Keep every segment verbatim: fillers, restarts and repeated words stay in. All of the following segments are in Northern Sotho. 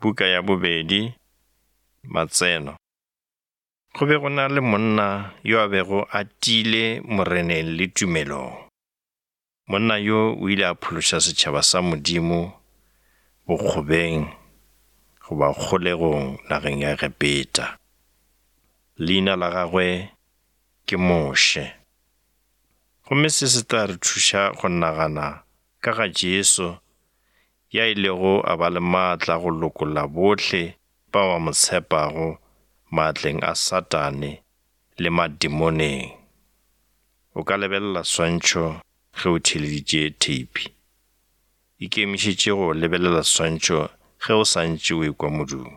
Buka ya bobedi, Matseno. Go be go na le monna yo a bego a tile moreneng le tumelong. Monna yo o ile a phološa setšhaba sa Modimo bokgobeng goba kgolegong nageng ya Egepeta. Leina la gagwe ke Moshe. Gomme se se tla re thuša go nagana ka ga Jesu ya ilego a ba le maatla go lokolla bohle ba ba mo tshepago maatleng a Satane le madimoneng. O ka lebelela swantšho ge o theleditše theipi. Ikemišitše go lebelela swantšho ge o santše o ekwa modumo.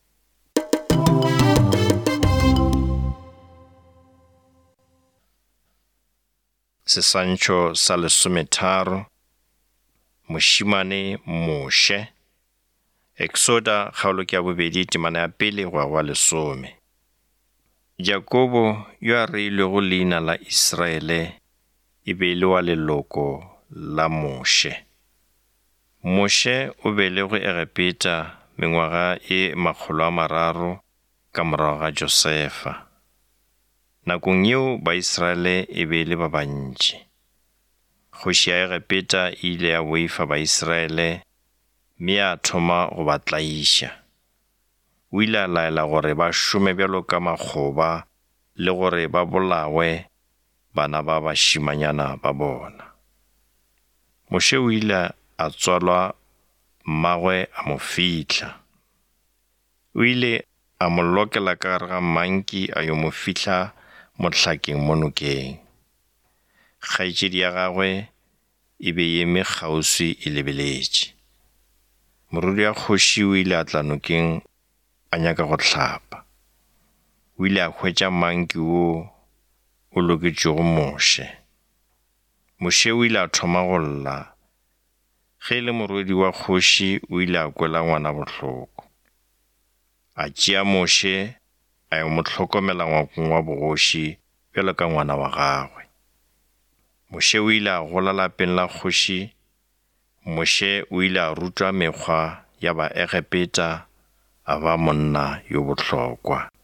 Seswantšho sa lesometharo, mošimane Moshe. Exoda kgaolo ke ya bobedi temana ya pele go wa lesome. Jakobo yo a reilwego leina la Israele e be le wa leloko la Moshe. Moshe o belegwe Egepeta mengwaga e makgolo a mararo ka morago ga Josefa. Nakong yeo ba Israele e be le ba bantši. Kgoši ya Egepeta e ile ya boifa ba Israele mme a thoma go ba tlaiša. O ile a laela gore ba šome bjalo ka makgoba le gore ba bolawe bana ba bašimanyana ba bona. Moshe o ile a tswalwa mmagwe a mo fihla. O ile a mo lokela ka gare ga manki a yo mo fihla mohlakeng mo nokeng. Kgaetšedi ya gagwe e be ye eme kgauswi e lebeletše. Morudi ya kgoši o ile a tla nokeng a nyaka go hlapa. O ile a hwetša manki wo o loketšego Moshe. Moshe o ile a thoma go lla. Ge le morudi wa kgoši o ile a kwela ngwana bohloko. A tšea Moshe a yo mo hlokomela ngwakong wa bogoši bjalo ka ngwana wa gagwe. Moshe o ile a gola lapeng la kgoši. Moshe o ile a rutwa mekgwa ya ba Egepeta a ba monna yo bohlokwa.